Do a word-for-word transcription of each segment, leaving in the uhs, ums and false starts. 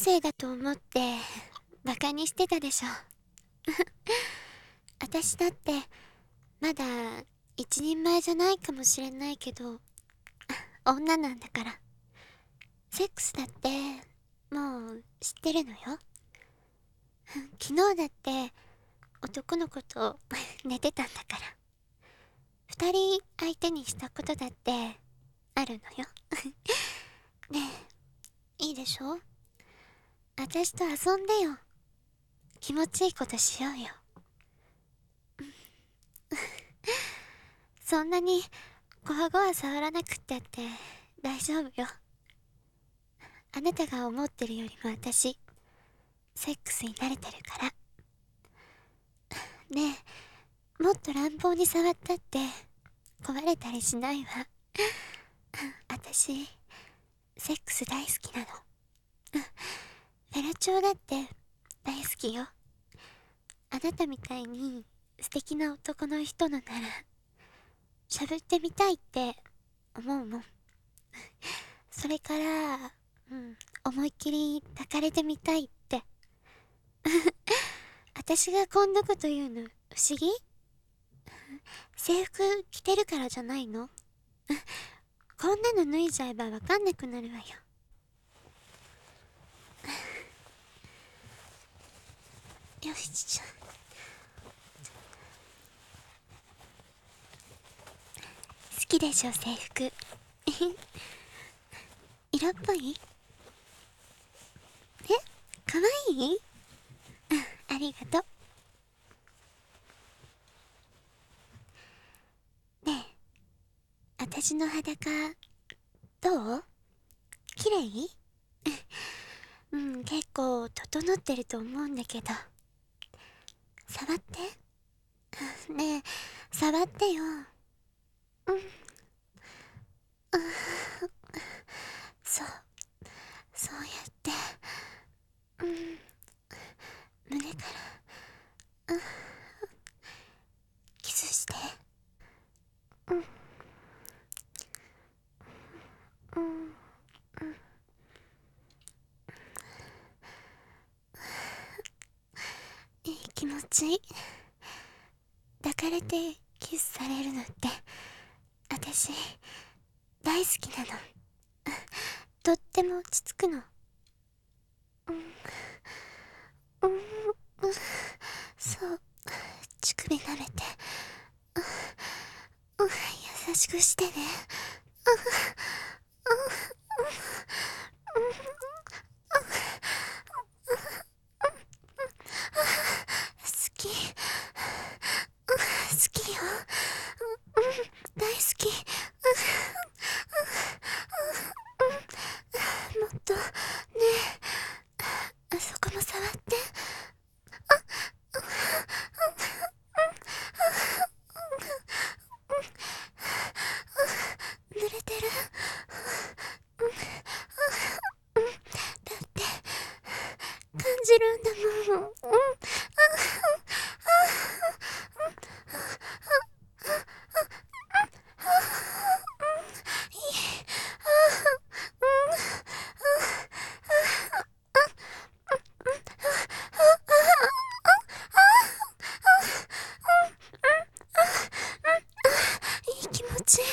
生だと思ってバカにしてたでしょ。私だってまだ一人前じゃないかもしれないけど、女なんだから。セックスだってもう知ってるのよ。昨日だって男の子と寝てたんだから。二人相手にしたことだってあるのよ。ねえ、いいでしょ？私と遊んでよ。気持ちいいことしようよ。そんなにゴワゴワ触らなくったって大丈夫よ。あなたが思ってるよりも私セックスに慣れてるから。ねえ、もっと乱暴に触ったって壊れたりしないわ。私セックス大好きなの。フェラチオだって大好きよ。あなたみたいに素敵な男の人のならしゃぶってみたいって思うもん。それから、うん、思いっきり抱かれてみたいって。私がこんなこと言うの不思議？制服着てるからじゃないの？こんなの脱いじゃえばわかんなくなるわよ。よしじゃ好きでしょ制服。色っぽい？え、かわいい？ありがとう。ねえ、私の裸どう？綺麗？うん、結構整ってると思うんだけど。触って。ねえ、触ってよ。うん。あ、そう、そうやって、うん、胸から、うん、キスして。うん、うん、うん。いい気持ちいい。抱かれてキスされるのって私大好きなの。とっても落ち着くの。うん、うん、うん、そう、乳首舐めて、うん、優しくしてね。好き、好きよ。大好き。もっとねえ、あそこも触って。濡れてる。だって感じるんだもん。うん、いい気持ちいい。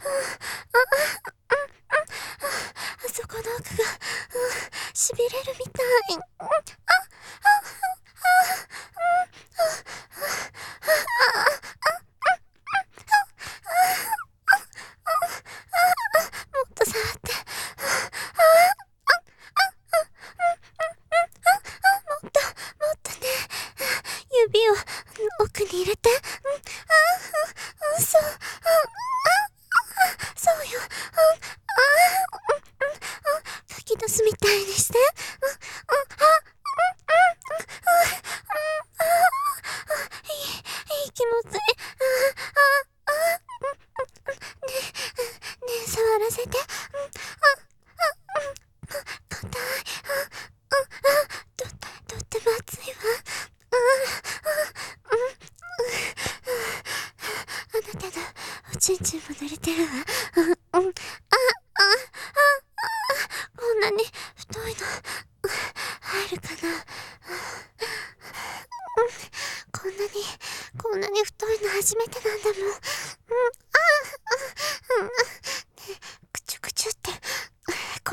あそこの奥が、しびれるみたい。もっと触って。もっと、もっとね。指を奥に入れて。うん、あ、そう、そうよ。書き出すみたいにして。いい気持ちいい。ねえ、触らせて。硬い。と、とっても熱いわ。あなたのおちんちんも濡れてるわ。うん、あ、あ、あ、こんなに太いの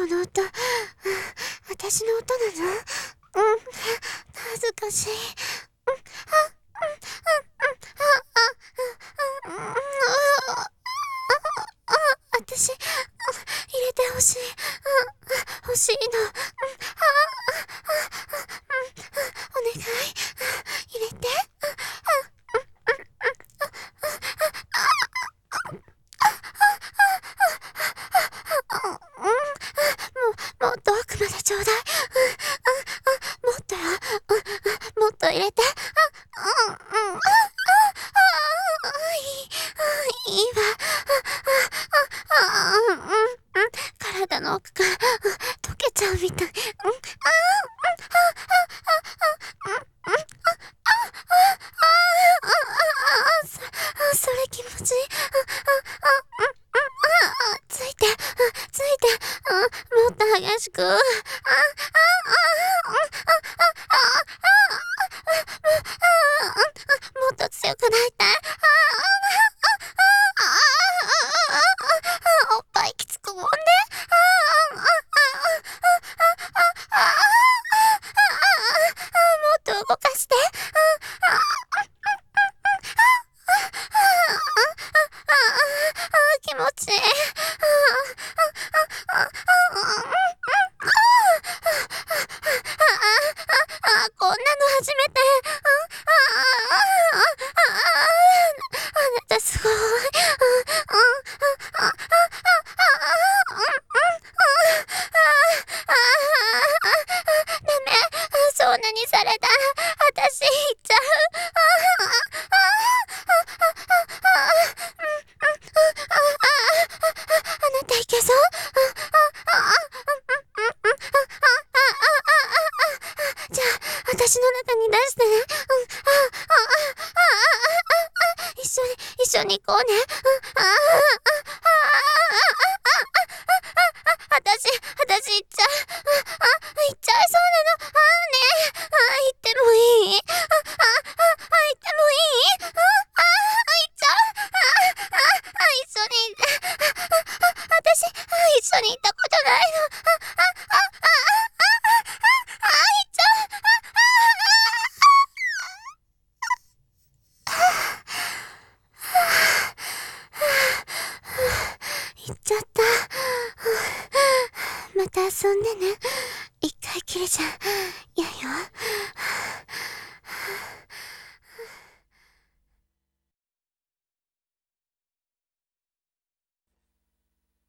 の音、私の音なの？うん、恥ずかしい。うん、あ、うん、うん、うん、うん、うん、私、入れてほしい。欲しいの。うん、あ、お願い。入れて。うん、もっと奥までちょうだい。もっとよ。もっと入れて。うん、うん、いい、いいわ。うん、うん、体の奥から溶けちゃうみたい。うん、そ、それ気持ちいい。ついて、ついて、もっと激しく。あ、あ、もっと強くなりたい。おっぱいきつくもんで。もっと動かして。気持ちいい。こんなの初めて。あなたすごい。ダメ。そんなにされたら私行っちゃう。あなたいけそう？じゃあ私の中に出してね。一緒に一緒に行こうね。私私行っちゃう。行っちゃいそうなの。ねえ、行ってもいい？行ってもいい？行っちゃう。一緒に私一緒に行ったことないの。行っちゃう。行っちゃった。また遊んでね。一回きりじゃ嫌よ。